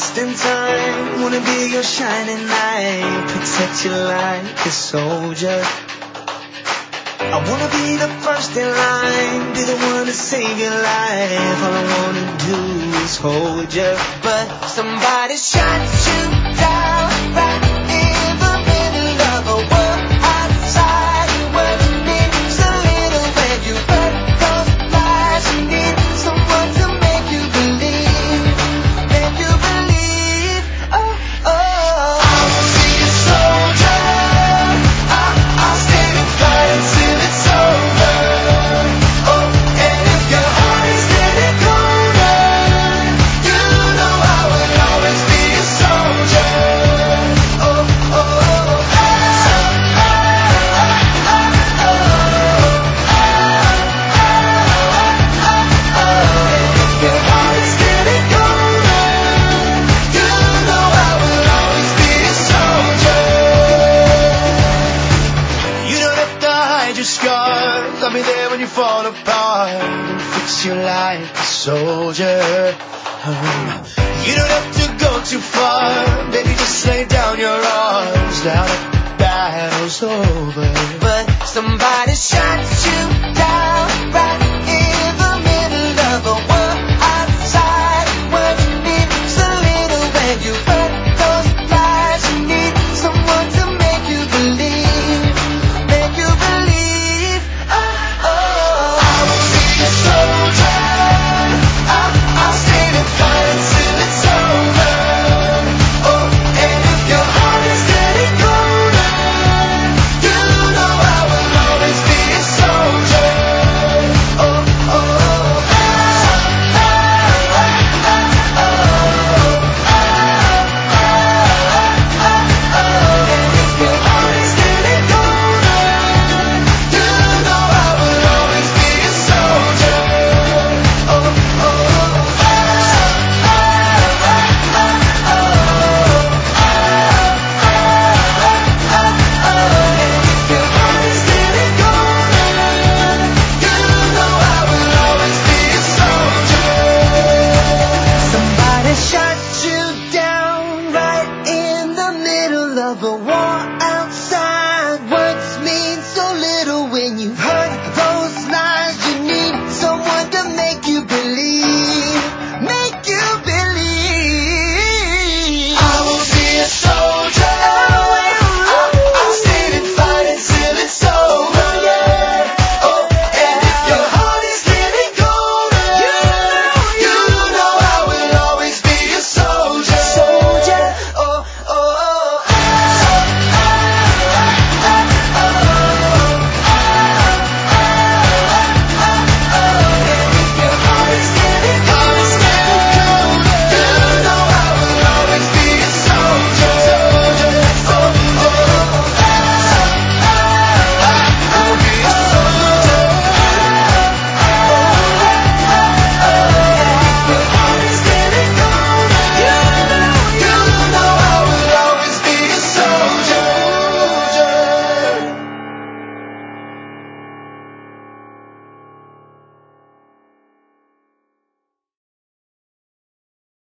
just in time. Wanna be your shining light, protect you like a soldier. I wanna be the first in line, be the one to save your life. All I wanna do is hold you, but somebody shot you down right in the middle of a world outside. What it means a little when you heard those lies. You need someone to make you believe, make you believe. Oh, oh. I will be a soldier. I'll stand and fight until it's over. Oh, and if your heart is getting colder, you know I will always be a soldier. Oh, oh, oh, oh, if your heart is getting colder, you know I will always be a soldier. You don't have to hide your scars. I'll be there when you fall apart and fix you like a soldier. You don't have to go too far, baby, just lay down your arms now that the battle's over. But somebody shot you